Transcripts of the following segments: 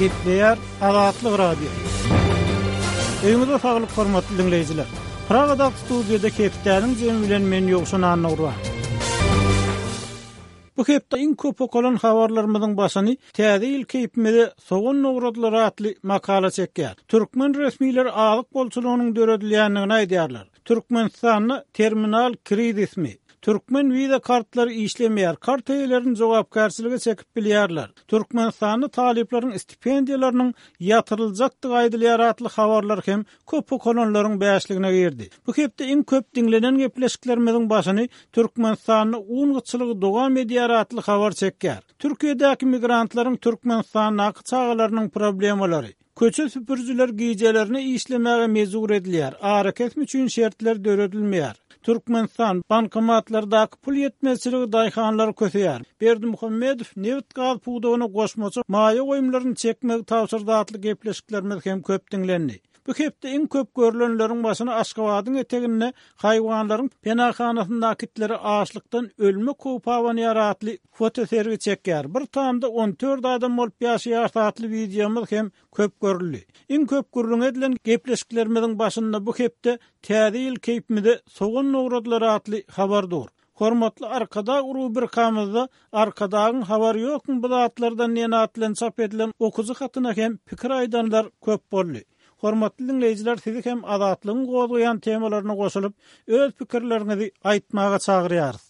Gepleýär Azatlyk radio. Öňüňizde saglyk hormatly dinleýijiler. Pragada studiýada Kepdäniň jemi bilen men ýogşan anawra. Bu hepde iň köp okulan habarlarymyzyň başyny täze ýyl kepmede soğun nogradlar atly makala çekýär. Türkmen resmiýleri alyk bolçulugynyň döredilýändigini aýdýarlar. Türkmenistanyň terminal krizismi. Türkmen viza kartları işlemeýär. Kart eýlerini jogapkärçiligi çekip bilýärler. Türkmenistanyň talyplaryň stipendiýalarynyň ýatyryljakdygy aýdylýar atly habarlar hem köp okulanlaryň bäşligine girdi. Bu hepde iň köp dinlenen gepleşiklerimiziň başyny Türkmenistanyň uňgyçylygy dogam edýär atly habar çekýär. Türkiýedäki migrantlaryň Türkmenistanyň çağalarynyň problemalary. Köçe süpürjüler giýjelerini işlemäge mezur edilýär. Hareket üçin şertler döredilmeýär. Türkmenistan bankomatlardaky pul ýetmezçiligi daýhanlary köseýär. Berdimuhammedow neft gaz puwdugyny goşmaçy maýa goýumlaryny çekmegi tapşyrdy atly gepleşiklerimiz hem köp dinlendi. Bu hepde iň köp görülenleriň başyny Aşgabatyň eteginde haýwanlaryň penahhanasyndaky itleri açlykdan ölme kopawan ýaratly fotosergi çekýär. Bir tamda 14 adam bolup ýaşaýar atly videomyz hem köp görüldi. Iň köp görülen edilen gepleşiklerimiziň başynda bu hepde täze ýyl kepmede soğun nogradlar atly habardyr. Hormatly arkada bir kamyzda arkadagyň habary ýokmy bu zatlardan näme atlan çap edilen okuzy hatyna hem pikir aýdanlar köp boldy. Hormatly dinleýijiler, sizi hem azatlygyň goýan temalaryna goşulyp öz pikirlerinizi aýtmaga çagyrýarys.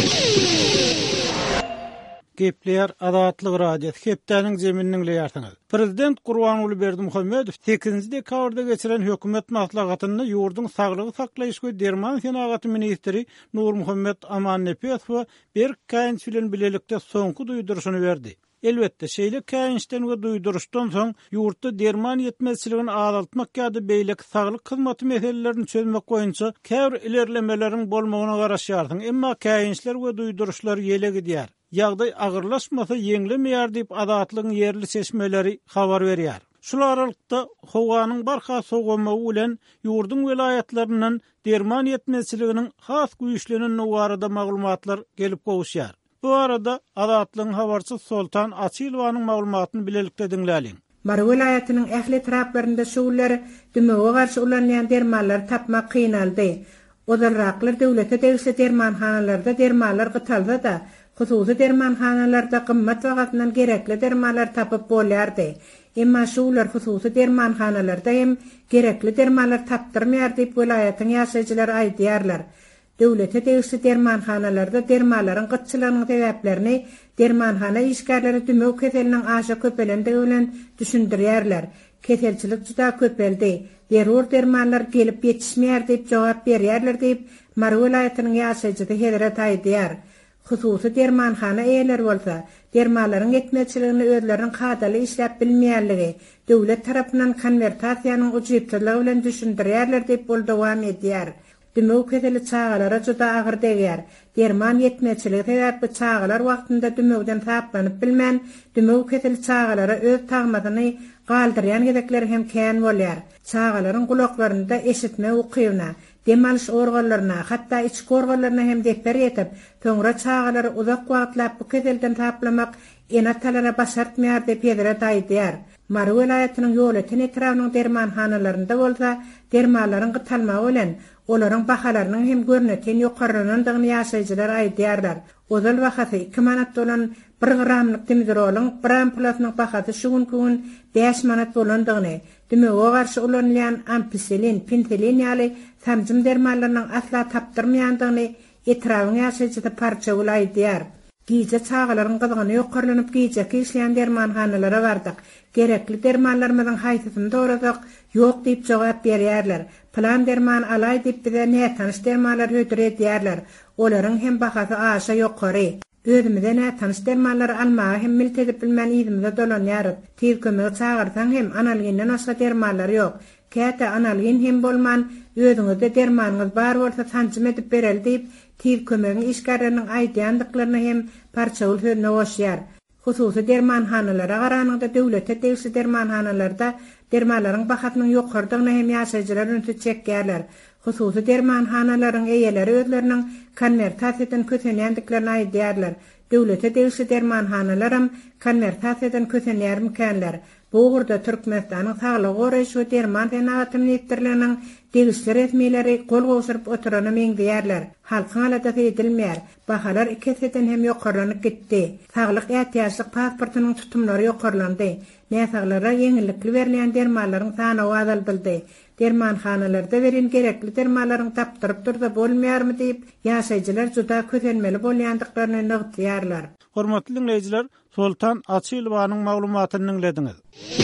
Gepleýär Azatlyk radio. Kepdäniň jeminiň leýärsiňiz. Prezident Gurbanuly Berdimuhammedow 8 dekabrda geçiren hökümet maslahatyny ýurduň saglygy saklaýyş we derman senagaty ministri Nurmuhammed Amannepesow bir käýinç bilen bilelikde soňky duýduruşyny berdi. Elbetde şeýle käýinçden we duýduruşdan soň ýurtda derman ýetmezçiligini azaltmak ýa-da beýlek saglyk hyzmaty meselelerini çözmek goýunça käbir ilerlemeleriň bolmagyna garaşýarsyň. Emma käýinçler we duýduruşlar ýele gidýär. Ýagdaý agyrlaşmasa ýeňlemeýär diýip adatlygyň ýerli seçmeleri habar berýär. Şular aralykda howanyň barha sowgamagy bilen ýurdun welayatlaryndan derman ýetmezçiliginiň has güýçlenen barada maglumatlar gelip gowuşýar. Bu arada adatlygyň habarçy Soltan Açylowanyň maglumatyny bilelikde dinläliň. Mara welayatynyň ähli taraplarynda şuwlary dümege garşy ulanýan dermanlar tapmak kynaldy. Odarraklar döwlete degişli dermanhanalarda dermanlar gytalda da hususy dermanhanalarda gymmat wagtyndan gerekli dermanlar tapyp bolýardy. Emma şuwlar hususy dermanhanalarda hem gerekli dermanlar tapdyrmaýar diýip welayatyň ýaşaýjylary aýdýarlar. Döwlete degişli dermanhanalarda dermanlaryň gytçylygynyň sebäplerini dermanhana işgärleri dümeg keseliniň aşa köpelendigi bilen düşündirýärler. Keselçilik juda köpeldi. Derur dermanlar gelip ýetişmeýär diýip jogap berýärler diýip Mara welayatynyň ýaşaýjy Hedret aýdýar. Hususy dermanhana eýeler bolsa, dermanlaryň ýetmezçiligini özleriniň kadaly işläp bilmeýärligi, döwlet tarapyndan konvertasiýanyň ujyptyrlygy bilen düşündirýärler diýip bol dowam edýär. Dümeg keseli çağalara juda agyr degýär. Derman ýetmezçiligi sebäpli çağalar wagtynda dümegden taplanyp bilmän, dümeg keseli çağalara öz tagmadyny galdyrýan gedekleri hem kän bolýar. Çağalaryň gulaklaryna eşitme ukybyna, demalyş organlaryna, hatda içki organlaryna hem deper ýetip, töňre çağalary uzak wagtlap bu keselden taplamak enatalara başartmaýar diýip Hedret aýdýar. Mara welayatynyň ýöletin etrawynyň dermanhanalarynda bolsa, dermanlaryň gytalmagy bilen olaryň bahalarynyň hem görneken ýokarlanandygyny ýaşaýjylar aýdýarlar. Ozal wagty 2 manat bolan 1 gramlyk temizrolun bir ampulasynyň bahasy şu gün 5 manat bolandygyny, dümege garşy ulanýan ampicillin, penicillin ýaly samjym dermanlarynyň asla tapdyrmaýandygyny etrawyň ýaşaýjy parça aýdýar. Giýje çağalaryň gyzygyny ýokarlanyp giýjeki işleýän dermanhanalara bardyk. Gerekli dermanlarymyzyň haýsysyny doradak ýok diýip jogap berýärler. Plan derman alay diýip bize nätanış dermanlar hödür edýärler. Olaryň hem bahasy aşa ýokary. Özümize nätanış dermanlar almagy hem milt edip bilmän ýerimize dolanýar. Tiz kömegi çağırsaň hem analginden başga dermanlar ýok. Käte analgin hem bolman, özüňizde dermanyňyz bar bolsa sanjym edip berel diýip tiz kömegiň işgärleriniň aýdýandyklaryny hem parçaul hörne goşýar. Hususy dermanhanalara garanyňda döwlete degişli dermanhanalarda dermanlaryň bahasynyň ýokardygyny hem ýaşaýjylar öňe çekýärler. Hususy dermanhanalaryň eýeleri özleriniň konvertasiýadan kösenýändiklaryny aýdýarlar. Döwlete degişli dermanhanalaram konvertasiýadan kösenýärmikenler. Bu gurda Türkmenistanyň saglyk goraýşy we derman tenagatymyny etdirlenin degişli resmiýetleri gol gowşuryp oturany meňdäýärler. Halkyň alada edilmeýär. Bahalar iki seten hem ýokarlanyp gitdi. Saglyk ähtiýaçlyk pasportynyň tutumlary ýokarlandy. Näsaglara ýeňillikli berilýän dermanlaryň sany azaldyldy. Dermanhanalarda beren gerekli dermanlaryň tapdyryp durda bolmaýarmy diýip ýaşaýjylar juda közenmeli bolýandyklaryny nygtýarlar. Hormatly dinleýijiler, Sultan Açylowanyň maglumatyny dinlediňiz.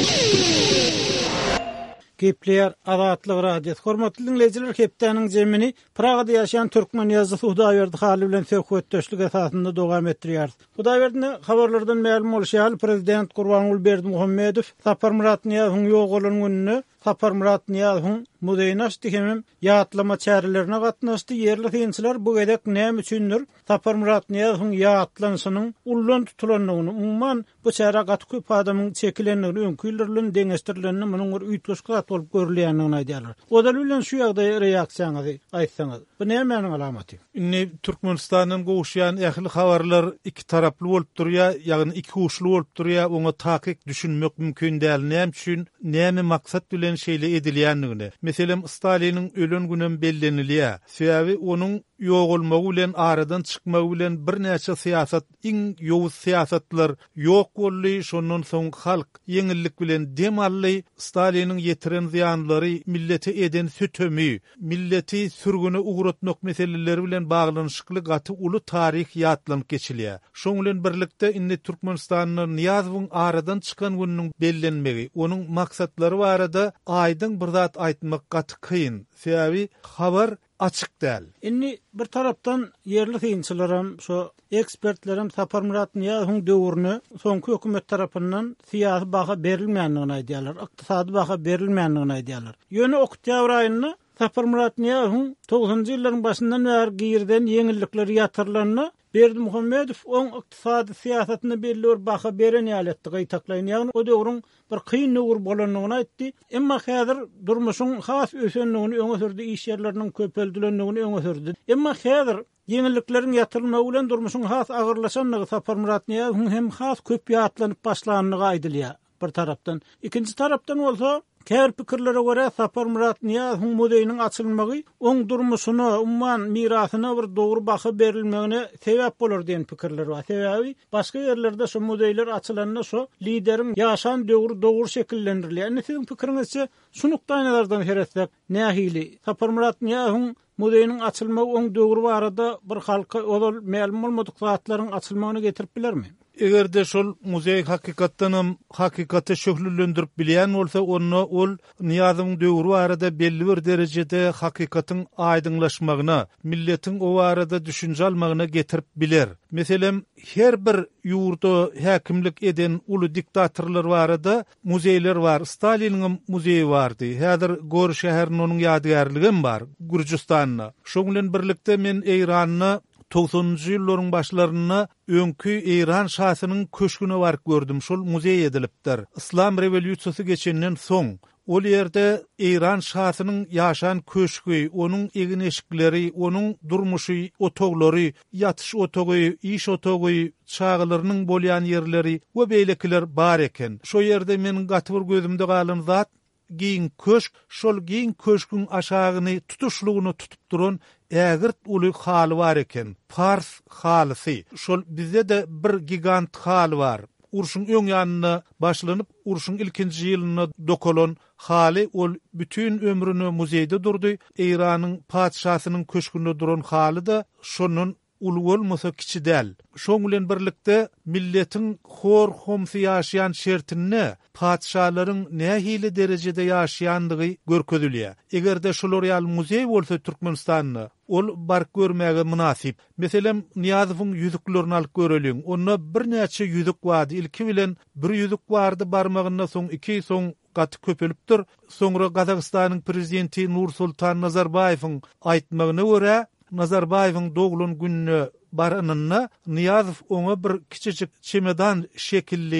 Gepler Azatlyk radiosu. Hormatly dinleýijiler, hepdeniň jemini Pragada ýaşaýan türkmen ýazgysy Hudaýberdi haly bilen söhbetdeşlik esasynda dowam etdirýär. Hudaýberdiň habarlardan ma'lum bolýar, prezident Gurbanuly Berdimuhammedow Sapar Murat Niýazowyň ýok bolan gününe Sapar Murat Niýazowyň muzeýine açdy hem ýatlama çärelerine gatnaşdy. Yerli synçylar bu gedek näme üçindir? Sapar Murat Niýazowyň ýatlanşynyň ullan tutulanyny, umman bu çäre gat köp adamyň çekilenini, öňküýlerini, deňestirlerini munyň bir üýtgeçlik bolup görülýänini aýdýarlar. Oda bilen şu ýagdaý reaksiýaňyzy aýtsaňyz. Bu näme alamaty? Inni Türkmenistanyň gowşýan ähli habarlar iki taraply bolup durýar, ýagny iki uçly bolup durýar, oňa takyk düşünmek mümkin däl. Näme üçin, näme maksat bilen şeýle edilýändigini. Meselem Staliniň ölen günem bellenilýär. Sebäbi onuň ýok bolmagy bilen aradan çykmagy bilen bir näçe siýasat, iň ýowuz siýasatlar ýok boldy. Şondan soň halk ýeňillik bilen dem aldy. Staliniň ýetiren ziýanlary, milleti eden sütömi, milleti sürgüne uğratmak meseleleri bilen baglanyşykly gaty uly taryh ýatlanyp geçilýär. Şoň bilen birlikde indi Türkmenistanyň Niýazowyň aradan çykan gününiň bellenmegi, onuň maksatlary barada aýdyň bir zat aýtmak gaty kyn. Sebäbi habar açyk däl. Inni bir tarapdan yerli synçylaram, şo ekspertlerim Sapar Murat Niýazowyň döwrüne soňky hökümet tarapyndan syýasy baha berilmeýändigini aýdýarlar, ykdysady baha berilmeýändigini aýdýarlar. Ýöne oktyabr aýyna Sapar Murat Niýazowyň 90-njy ýyllaryň başyndan bäri girden ýeňillikleri ýatyrlanyna Berdimuhammedow oň ykdysady siýasatyny belli bir baha beren ýaletdi gaýtaklaýan. Ýagny o döwrüň bir kyn nöwür bolanyny aýtdy. Emma häzir durmuşyň has ösenligini öňe sürdi, iş ýerleriniň köpeldilenligini öňe sürdi. Emma häzir ýeňillikleriň ýatyrylmagy bilen durmuşyň has agyrlaşanlygy Sapar Murat Niýazowyň hem has köp ýatlanyp başlanyny aýdylýar bir tarapdan. Ikinji tarapdan bolsa Kär pikirlere göre Sapar Murat Niýazowyň muzeýiniň açylmagy oň durmuşyna, umman mirasyna bir dogry baha berilmegine sebäp bolar diýen pikirler bar. Sebäbi başga ýerlerde şu muzeýler açylanyna şu lideriň ýaşan dogry şekillendirilýär. Indi siziň pikiriňizçe şunukdaý nazardan heretsek nähili Sapar Murat Niýazowyň muzeýiniň açylmagy oň dogry barada bir halka olal ma'lum bolmadyk zatlaryň açylmagyny getirip bilermi? Egerde şol muzeý hakykatdan hakykaty şöhlülendirip bilýän bolsa, onu ol Niýazowyň döwrü barada belli bir derejede hakykatyň aýdyňlaşmagyna, milletiň o barada düşünje almagyna getirip biler. Meselem her bir ýurda häkimlik eden uly diktatorlar barada muzeýler bar. Staliniň muzeýi bardy. Häzir Gor şäheriniň onuň ýadygärligi bar Gürjistanyna. Şoň bilen birlikde men Eýranyny 90-njy ýyllaryň başlaryna öňkü Eýran şahynyň köşküne baryp gördüm. Şol muzeý edilipdir. İslam rewolýusiýasy geçenden soň ol ýerde Eýran şahynyň ýaşan köşkü, onuň egin eşikleri, onuň durmuşy, otoglary, ýatyş otogy, iş otogy, çağlarynyň bolýan ýerleri we beýlekiler bar eken. Şo ýerde meniň gaty bir gözümde galan zat giň köşk, şol giň köşküň aşagyny tutuşlugyny tutup duran ägirt uly haly bar eken. Fars halysy. Şol bizde de bir gigant hal bar. Urşun öň ýanyna başlanyp urşun ilkinji ýylyna dokolan haly ol bütün ömrüni muzeýde durdy. Eýranyň padşahynyň köşkünde duran haly da şonun ulu bolmasa kiçi däl. Şoň bilen birlikde milletiň hor homsy ýaşaýan şertini padşalaryň nähili derejede ýaşaýandygy görkezilýär. Egerde şolar ýaly muzeý bolsa Türkmenistanyň ol bar görmäge münasip. Meselem Niýazowyň ýüzüklerini alyp görelim. Onda bir näçe ýüzük bardy. Ilki bilen bir ýüzük bardy, barmagyna soň iki, soň gaty köpelipdir. Soňra Gazagystanyň prezidenti Nursultan Nazarbayewiň aýtmagyna görä, Nazarbayewiň dogulun gününe baranyna Niýazow oňa bir kiçijik çemedan şekilli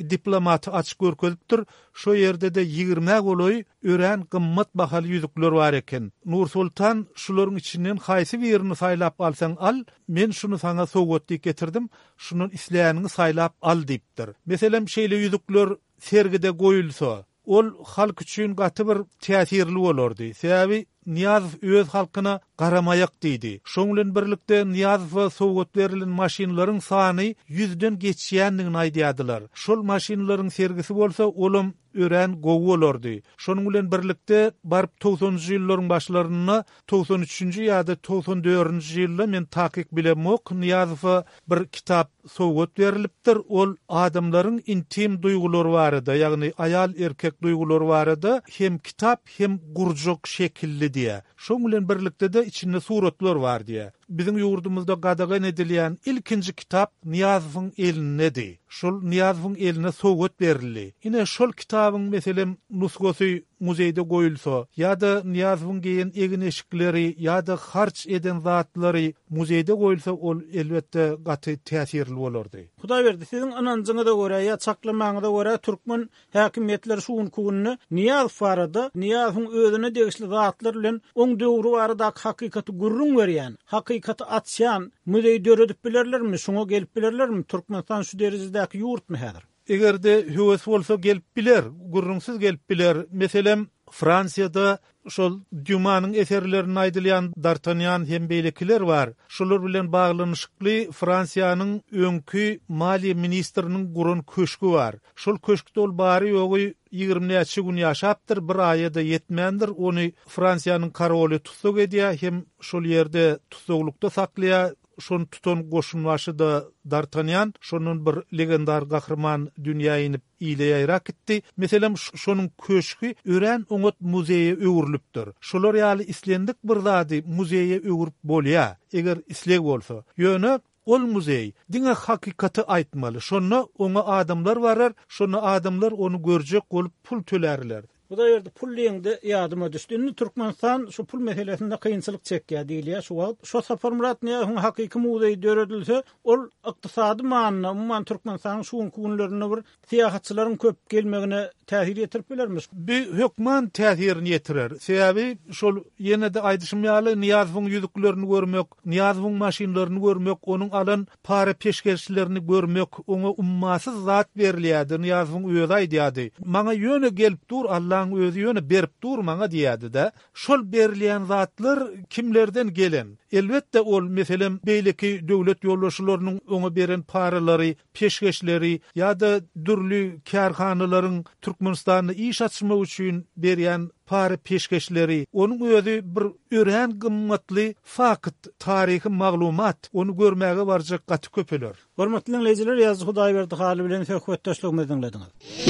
diplomaty açyk görkezipdir. Şo ýerde de 20 goloy ören gymmat bahaly ýüzükler bar eken. Nur Sultan şularyň içinden haýsy birini saýlap alsaň al, men şunu saňa sowgatdyk getirdim, şunun isleýänini saýlap al diýipdir. Meselem şeýle ýüzükler sergide goýulsa, ol halk üçin gaty bir täsirli bolardy. Sebäbi Niýazow öz halkyna garamayak diýdi. Şoň bilen birlikde Niýazowa sowgat berilen maşinlaryň sany 100den geçýändigini aýdýadylar. Şol maşinlaryň sergisi bolsa olum ören gowy bolardy. Şonuň bilen birlikde barıp 90-njy ýyllaryň başlaryna 93-nji ýa-da 94-nji ýylda men takyk bilemok Niýazowa bir kitap sowgat berilipdir. Ol adamlaryň intim duýgulary barada, ýagny ayal erkek duýgulary barada hem kitap hem gurjak şekilli diye. Şoň bilen birlikde de içinde suratlar var diye. Bizim ýurdumyzda gadagan edilýän ilkinji kitap Niýazowyň elinedi. Şol Niýazowyň eline sowgat berildi. Ine şol kitabyň meselem nusgasy muzeýde goýulsa, ýa-da Niýazowyň geýen egin eşikleri, ýa-da harç eden zatlary muzeýde goýulsa, ol elbetde gaty täsirli bolardy. Hudaý berdi, siziň ananjyňa da görä, ýa çaklamaňa da görä türkmen häkimetleri şuun kugyny Niýazow barada, Niýazowyň özüne degişli zatlar bilen oň döwri barada hakykaty gurrun berýän, hakykaty atýan muzeý döredip bilerlermi, şoňa gelip bilerlermi? Türkmenistan şu derejedäki ýurtmy häzir? Egerde höwes bolsa gelip biler, gurrunsyz gelip biler. Meselem Fransiýada şol Dumanyň eserlerini aýdylýan D'Artagnan hem beýlekiler bar. Şolar bilen baglanyşykly Fransiýanyň öňkü maliýe ministriniň gurun köşkü bar. Şol köşkde ol bary ýogy 20 gün ýaşapdyr, bir aýda ýetmändir. Ony Fransiýanyň karoly tutsak edýär, hem şol ýerde tutsaklykda saklaýar. Şonu tutan goşunbaşy da D'Artagnan, şonun bir legendar gahrman dünýäye inip iýleýärak etdi. Meselem şonun köşkü ören oňat muzeýe öwürlüpdir. Şolar ýaly islendik bir zady muzeýe öwürüp bolýar. Eger isleg bolsa, ýöne ol muzeý diňe hakykaty aýtmaly. Şonu oňa adamlar barar, şonu adamlar onu görjek bolup pul tölerler. Bu da ýerde pul leňde ýadyma düşdi. Türkmenistan şu pul meselesinde kynçylyk çekýär diýilýär. Şu Sapar Murat Niýazowyň hakyky muzeý döredilse, ol ykdysady manyna, umman Türkmenistanyň şu günlerinde bir syýahatçylaryň köp gelmegine täsir ýetirip bilermi? Bir hökman täsirini ýetirer. Sebäbi şol ýene de aýdyşym ýaly Niýazowyň ýüzüklerini görmek, Niýazowyň maşinlaryny görmek, onuň alan para peşkeşlerini görmek, oňa ummasyz zat berilýärdi. Niýazowyň öýüde aýdýardy. Maňa ýöne gelip dur, Allah özü ýöne berip durmaňa diýýärdi de. Şol berilýän zatlar kimlerden gelen? Elbetde ol meselem beýleki döwlet ýolbaşçylarynyň oňa beren paralary, peşkeşleri ýa-da dürli kärhanalaryň Türkmenistanyň iş açmak üçin berýän para peşkeşleri, onuň özü bir ören gymmatly fakat taryhy maglumat, onu görmäge barjak gaty köpeler. Hormatly dinleýijiler, ýazy Hudaý berdi haly bilen söhbetdeşligimizi dinlediňiz.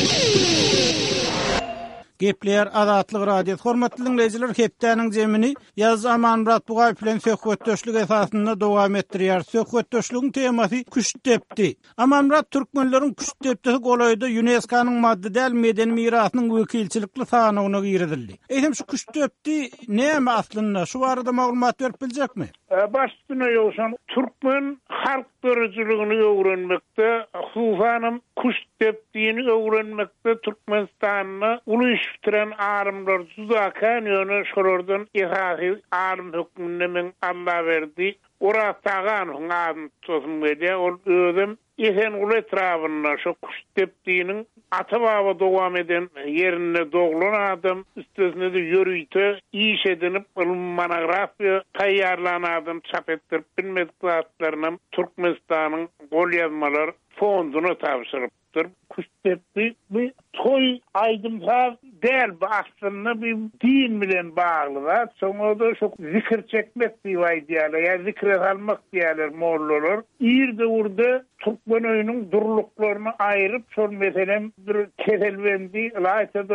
Gepler Azatlyk radio. Hormatly dinleýijiler, hepdäniň jemini ýaz Aman Murat Bugaýew bilen söhbetdeşlik esasynda dowam etdirýär. Söhbetdeşligiň temasy Küştepdi. Aman Murat türkmenleriň Küştepdi golaýda UNESCO-nyň maddedäl medeni mirasynyň wekilçilikli sanawyna girdildi. Eýsem şu Küştepdi näme aslynda? Şu barada maglumat berip biljekmi? Başlygyna ýoksan türkmen halk dörejiligini öwrenmekde, hususan Küştepdiňi öwrenmekde Türkmenistanyny uly iştiren arymlar judakan ýöne şolardan ihari arym hökmüne men Allah berdi. Ora tagan hungam tozum bede ol özüm ýeten uly etrawyna şu Küştepdiňiň ata-baba dowam eden ýerine doglan adam üstesinde de ýörüýte iş edinip monografiýa taýýarlanadan çap etdirip bilmediklerine Türkmenistanyň gol ýazmalar fonduny tapşyrypdyr. Küştepdi bir toy aydymsa del aslında bir din bilen bağlılar. Sonra da çok zikir çekmek diýýärler, ya zikir almak diýerler mollalar. Ýerde urda Türkmen öýüniň durluklaryny aýryp, şol meselem bir keselbendi, laýta bir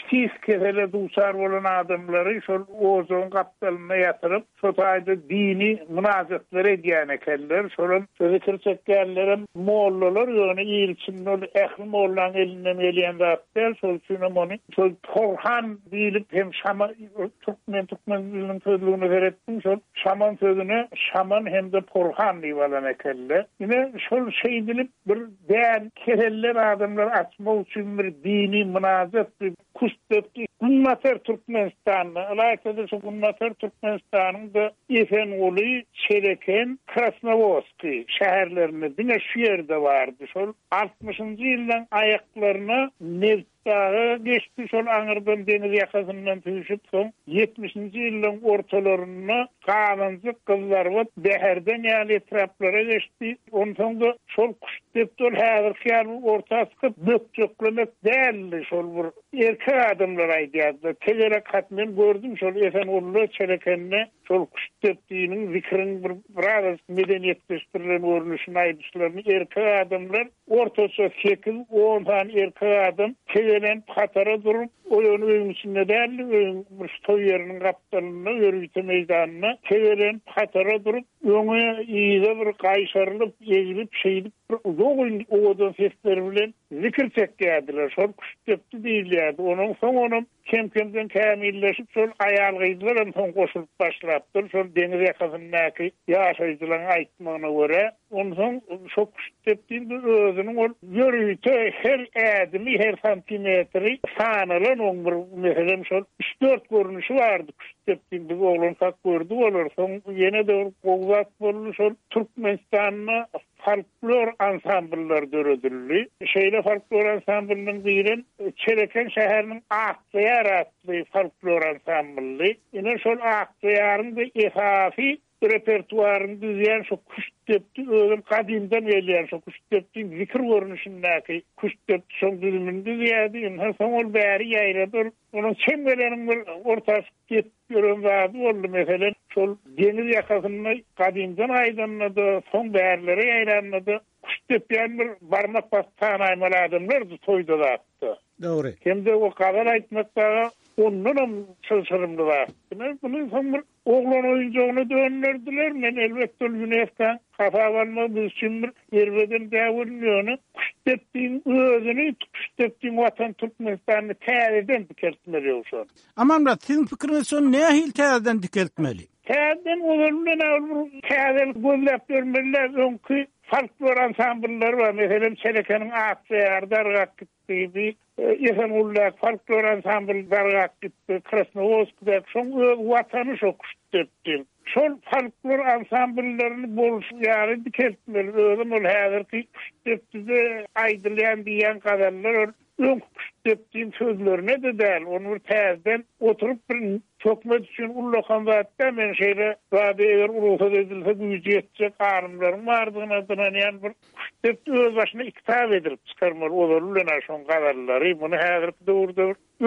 sis kesele dusar bolan adamlary şol ozon kaptalyna ýatyryp, şo taýda dini münazatlar edýän ekenler. Şolun sözü kirçeklerlerim mollalar ýöne ýylçynlar ähli mollan elinden gelýän zatlar, şol üçin onu şol Porhan diýilip hem şama Türkmen diliniň sözlüğüne veretdim. Şol şaman sözüne şaman hem de Porhan diýilen ekenler. Ine şol şey dilip bir däl kereller adamlar açmak üçin bir dini münazat kustepdi. Gunmater Türkmenistan'da, alayda şu Gunmater Türkmenistan'ın da Efenoli, Çeleken, Krasnovodski şäherlerinde bine şu yerde vardı. Şol 60-njy ýyldan ayaklarına neft dağı geçti. Şol aňyrdan deniz ýakasyndan tüýşüp soň 70-nji ýylyň ortalaryna galanjyk kızlar we beherden ýaly etraplara geçti. Ondan da şol kuştepdol häzirki ýaly ortasy bökçeklemek däl şol bir erkek adamlar aýdýardy. Telere katmen gördüm şol Efenolly Çelekenni şol kuştepdiğinin zikrin bir biraz medeniyetleştirilen görünüşüne aýdyşlaryny erkek adamlar ortasy 8-10 tane erkek adam gelen patara durup o ýöne içinde däl bir stoý ýeriniň gapdalyna ýörüýte meýdanyna gelen patara durup öňe ýygy bir gaýşarylyp ýegilip şeýdip ýogyn owadan sesleri bilen zikir çekýärdiler. Şol kuştepdi diýilýärdi. Onuň soňunun kemkemden kämilleşip şol aýal gyzlar soň goşulyp başlapdyr. Şol deniz ýakasyndaky ýaşaýjylaryň aýtmagyna görä, onuň şol kuştepdiň özüniň ol ýörüýte her ädimi her santimetri sanalan oň bir meselem şol 3-4 görünüşi bardy. Kuştepdiň biz oglan tak gördük olar. Soň ýene de gowzat boldy şol Türkmenistanyň folklor ansambller döredildi. Şeýle folklor ansamblnyň bilen Çeleken şäheriniň Akçayar adly folklor ansambly. Ine şol Akçayaryň da ehafi repertuaryny düzýän şu kuştepdi özüm kadimden gelýän şu kuştepdiň zikir görünüşindäki kuştepdi şol düzümini düzýärdi. Ine soň ol bäri ýaýradyr. Onuň çemberleriň bir ortasy gep gören zady boldy meselen şol deniz ýakasyny kadimden aýdanlady, soň bärlere ýaýlandy. Kuştepýän bir barmak bastan aýmaly adamlar toýda zatdy. Dogry. Kimde o kadar aýtmakda ondan çylçyrymdy bar. Bunu soň bir oglan oýunjagyna döndürdiler. Men elbetde UNESCO'dan kafalanma üçün bir yerweden däwirliýäni kuştepdiň özüni kuştepdiň watan Türkmenistanyny täzeden dikeltmeli bolşar. Aman da sizin pikiriňiz şol nähil täzeden dikeltmeli? Täzeden olarlar täzel gözläp görmeliler. Öňkü folklor ansambllar var. Meselem Çelekeniň Akçayar dargak gitdi. Efenolly folklor ansambl dargak gitdi. Krasnovodskda şoň watany şok kuştepdi. Şol folklor ansambllerini bolşýary dikeltmeli. Özüm ol häzirki kuştepdi aýdylýan diýen gadarlar öň kuştepdiň sözlerine de däl. Onu täzeden oturup bir tökmek üçin ullakan zatda men şeýle bäde eger uruhsat edilse güýji ýetjek arymlaryň bardygyna dynanýan bir kuştepdi öz başyna iktidar edilip çykarmaly olarlar şoň gadarlary. Muny häzirki döwürde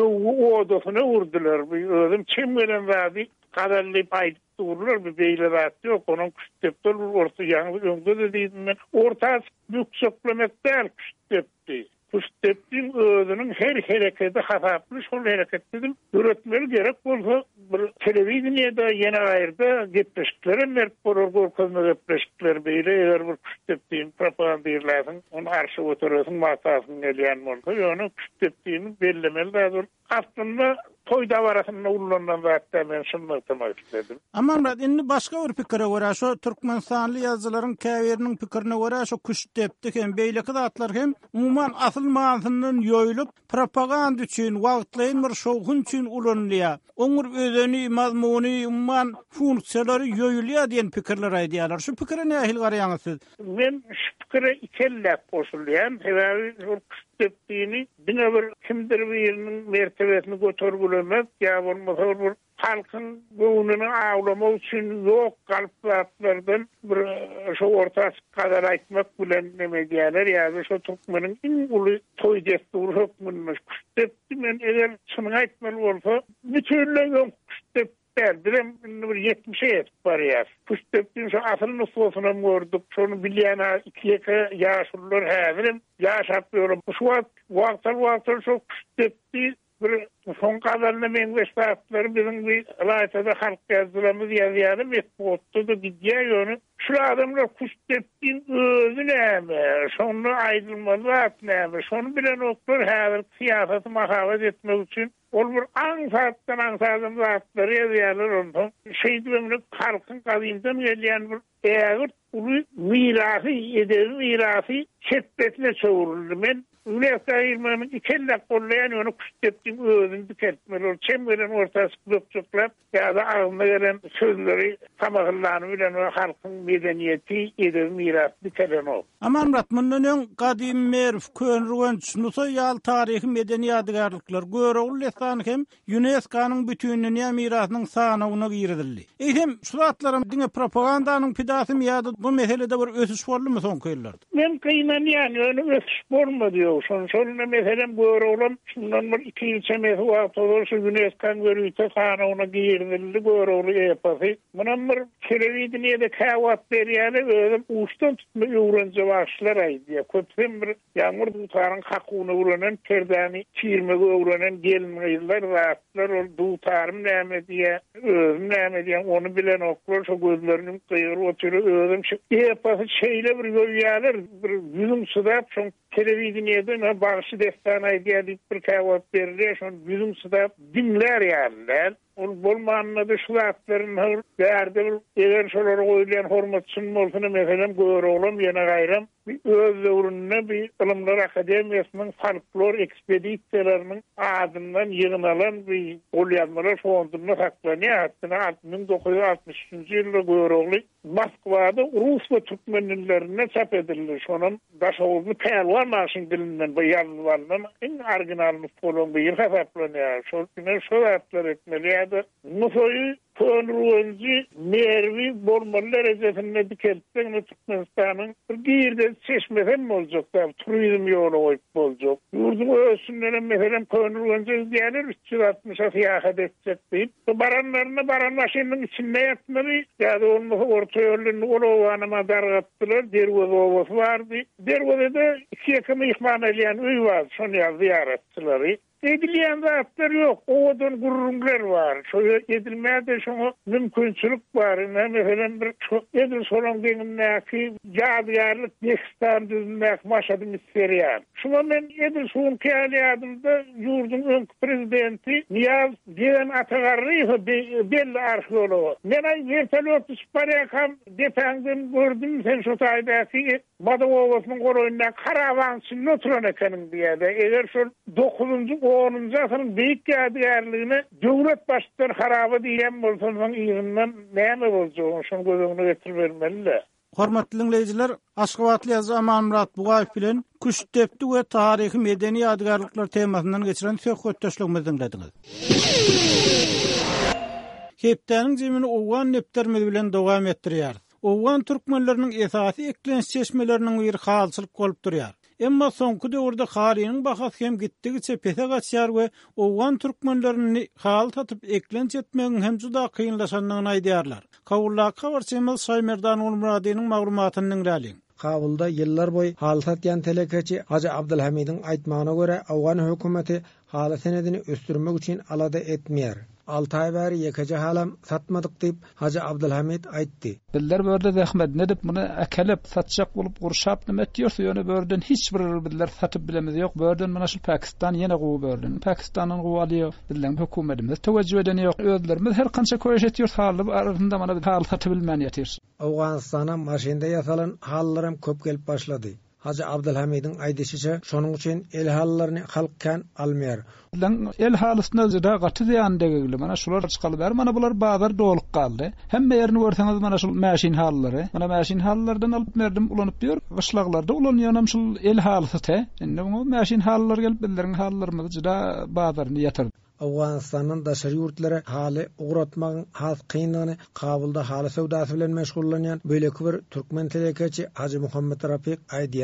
o odasyna urdular. Özüm çim bilen bäde gadarlyp aýdyp dururlar bir beýle zat ýok. Onuň kuştepdi orta ýaňy öňde de diýdim. Orta büksöklemek däl kuştepdi. Kuştepdiň özüniň her hereketi hasaply şol hereketden öğretmeli gerek bolsa bir telewizionyada ýene gaýrda gepleşikler berip gorkazma gepleşikler beýle eger bir kuştepdiň propaganda ýerleriniň onu arşy oturasyn masasyny gelýän bolsa ýöne kuştepdiň bellemeli dädir. Aslında toýda barasyna ullanan zatda men şunu aýtmak istedim. Aman da indi başga bir pikire görä, şo Türkmenistanly ýazgylaryň käbiriniň pikirine görä, şo kuştepdi hem beýleki zatlar hem umman asyl mansynyň ýoýulyp propaganda üçin, wagtlaýan bir şowhun üçin ulanýar. Oňur özüni, mazmuny, umman funksiýalary ýoýulýar diýen pikirler aýdýarlar. Şu pikire nähil garaýaňyz siz? Men şu pikire ikellep goşulýan. Sebäbi kuştepdiňi bine bir kimdir biriniň mertebesini götürgülemek ýa bolmasa bir halkyň göwnüni awlamak üçin ýok galplardan bir şo ortasy kadar aýtmak bilen neme diýerler ýa-da şo Türkmeniň iň uly toý destury hökmünde kuştepdi. Men eger şunu aýtmaly bolsa bütünle kuştepdi berdim bir 70 ýetip barýar. Kuştepdiň şo asyl nüfusyny gördük. Şonu bilýän iki ýaşlylar häzirim ýaşap ýörüp şu wagtlar şo kuştepdi bir son kadarında men beştaatları bizim bir alaytada halk yazılarımız yazıyanı metbottu da gidiyor yönü. Şu adamlar kuş tepkin özü neyme, sonra aydılmalı at neyme, sonra bilen oklar hazır siyasatı mahavet etmek için olur ansattan zatları yazıyanlar ondan. Şeydi halkın kadimden geliyen bir eğer ulu mirası, edebi mirası şeddetle çoğuruldu. Men UNESCO ayırmanın ikelle kollayan onu kuştettiğim özünü dikeltmeli. Çemberin ortası kılıpçıklap ya da ağzına gelen sözleri tamahıllarını bilen o halkın medeniyeti, edebi mirası dikelen o. Aman Murat, mundan kadim merif, könrüvenç, nusoyal tarihi medeni yadigarlıklar, göreğul lesan hem UNESCO'nun bütünlüğüne mirasının sağınağına girdildi. Hem şuratlarım dine propagandanın pidası mi ya da bu meselede bir ösüş varlı mı son kıyırlarda? Ben kıyınan yani öyle ösüş olma diyor. Sonra mesela göreğulam şundan bir 2 yıl çemesi vakti olursa UNESCO'nun görüyte sağınağına girdildi göreğulu yapası. Bunun bir televizyonda da kavat beriyeli öyle uçtan tutma öğrenci başlar aydı. Köpsem bir yağmur dutarın hakkını öğrenen, perdani çiğirmegi öğrenen gelmeyler, rahatlar ol dutarım neyme diye, özüm neyme diye onu bilen oklar, şu gözlerinin kıyırı oturuyor, özüm yapası şeyle bir yolyalar, bir yüzüm sıdap, şu televizyonda bağışı destanay diye bir kavat beriyeli, şu yüzüm sıdap dinler yerler. Ol bolmanla da şu zatların derdi eğer şolara koyulan hormatçının olsunu mesela göreğulam yana gayram bir öz öğrenine bir Ilimler Akademiyasının folklor ekspedisiyalarının adından yığınalan bir olyazmalar fondunda saklanıyor. Hatta 1963 yılda göreğli Moskva'da Rus ve Türkmenlerine çap edilir. Şonun Daşoğlu'nu pelvan marşın dilinden bu yazılarının en orijinalini folon bir yıl hesaplanıyor. Şu zatlar etmeli ya da Musoyu Könrüvenci mervi bormalı derecesinde dikeltten Türkmenistan'ın girde seçmesen mi olacak? Turizm yolu koyup olacak. Yurdun ölsünlerin mesela Könrüvenci izleyenler 360'a siyahat edecek deyip baranlarını baranlaşının içinde yatmalı ya da olmasa orta yolunu olovanıma dargattılar. Dervaz ovası vardı. Dervaz'da da 2 yakımı ihmal edilen üy var. Son yazdı ziyaretçileri. Edilmeyen zatlar yok. Ovadan gururumlar var. Şöyle edilmeye de şunu mümkünçülük var. Mesela bir edil solun benimleki yadigarlık destan düzünleki maşadım isteriyan. Şuna ben edil solun kâliyadımda yurdun ön prezidenti Niyaz Diyen Atagarrı'yı belli arkeoloğu. Nena vertalotu süpariyakam dependin gördüm sen şu taydaki Badavovasının koroyundan karavansının oturan ekenin diye de eğer şu 9. 10. asırın büyük yadigarlığını devlet başları haraba diyen bolsanın iğinden neyme olacağını şunu gözüne getirvermeli. Hormatly dinleyijiler, Aşgabatly ýazgy Aman Murat Bugaýew bilen Kuş tepdi we tarihi medeni ýadgarlyklar temasyndan geçiren söhbetdeşligimizi dinlediňiz. Hepdeniň jemini Owgan neptermedi bilen dowam etdirýär. Owgan türkmenleriniň esasy eklenç çeşmeleriniň bir halçylyk bolup durýar. Emma soňky döwürde harynyň bahasy hem gitdigiçe pese gaçýar we Owgan türkmenlerini hal tatyp eklenç etmegiň hem juda kynlaşanyny aýdýarlar. Kawulla Kawarçymyl Saýmerdan Ulmuradynyň maglumatyny dinläliň. Kabulda yıllar boyu hal satyan telekeçi Hacı Abdülhamid'in aýtmagyna göre Awgan hökümeti haly senedini östürmek üçin alada etmeýär. 6 ay bäri ýekeje halam satmadyk diýip Hacı Abdülhamid aýtdy. Biller börde zähmet nedip muny akelip satjak bolup gurşap nime etýärse ýöne börden hiç bir biller satyp bilemiz ýok. Börden mana şu Pakistan ýene gowy börden. Pakistanyň gowy alýar. Bizden hökümetimiz tewejjuh eden ýok. Özlerimiz her kança köýeş etýär haly arasynda mana bir hal satyp bilmän ýetýär. Awganistana maşynda ýasalan hallarym köp gelip başlady. Hacı Abdülhamid'in aýdyşyça şonuň üçin el hallaryny halkkan almaýar. El halysyna juda gaty ýan degili. Mana şular çykaly ber, mana bular bazar dolup galdy. Hemme ýerini görseňiz mana şu mäşin hallary. Mana mäşin hallardan alyp berdim ulanyp ýör. Gyşlaklarda ulanýanam şu el halysy te. Indi bu mäşin hallary gelip bildiriň hallarymyzy juda bazaryny ýatyrdy. Awganistanyň daşary ýurtlary haly ugratmagyň has kynlygyny Kabulda haly sowdasy bilen meşgullanýan böleki bir türkmen telekeçi Hacı Muhammed Rafiq aýdýar.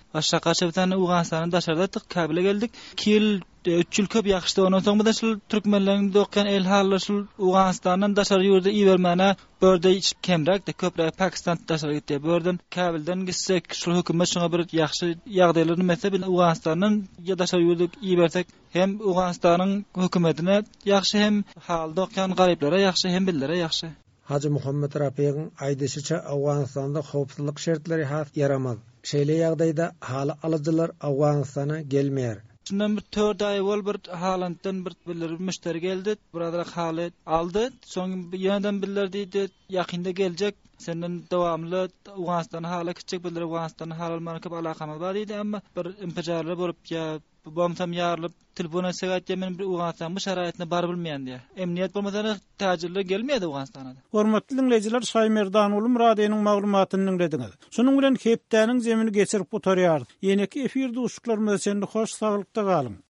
aşağı kaçıptan Uganistan'ın daşarda tık kabile geldik. 2 yıl 3 yıl köp yaxşıda ondan soň da şul türkmenleriň dokyan el hallar şul Uganistan'dan daşary ýurda ibermäne börde kemrak de köpre Pakistan daşary gitdi. Börden Kabilden gitsek şul hökümet şoňa bir yaxşı ýagdaýlaryny mesela Uganistan'dan daşary ýurda ibersek hem Uganistan'yň hökümetine yaxşı hem hal dokyan garyplara yaxşı hem billere yaxşı. Hacı Muhammed Rafiýeň aýdyşyça Awganistanda howpsuzlyk şertleri has yaramaz. Şeýle ýagdaýda haly alyjylar Awganistana gelmeýär. Şundan bir 4 ay bol bir Halanddan bir müşteri geldi. Burada haly aldy. Soň ýa-da biller diýdi ýakynda geljek. Senden dowamly Awganistana haly kitjek biller Awganistana haly almany köp alakamy bar diýdi, amma bir impijarlar bolup ýa bomtam ýarylyp telefona segat men bir Awganistanyň bu şaraýatyna bar bilmeýän diýär. Emniýet bolmasa täjirler gelmeýärdi Awganistana. Hormatly dinleyijiler, Saýmerdan ulum radiosynyň maglumatyny dinlediňiz. Şonuň bilen Hepdäniň zemini geçirip oturýardy. Ýene-ki efirde uşuklarymyz sende hoş saglykda galyň.